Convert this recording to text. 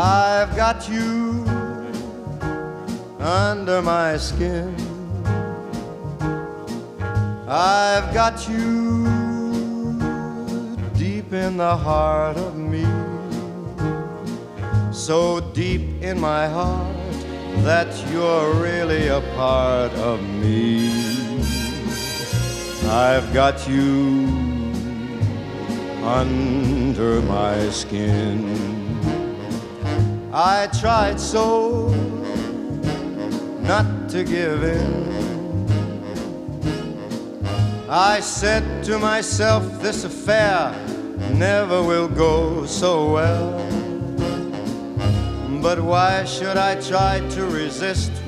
I've got you under my skin. I've got you deep in the heart of me, so deep in my heart that you're really a part of me. I've got you under my skin. I tried so not to give in. I said to myself, this affair never will go so well. But why should I try to resist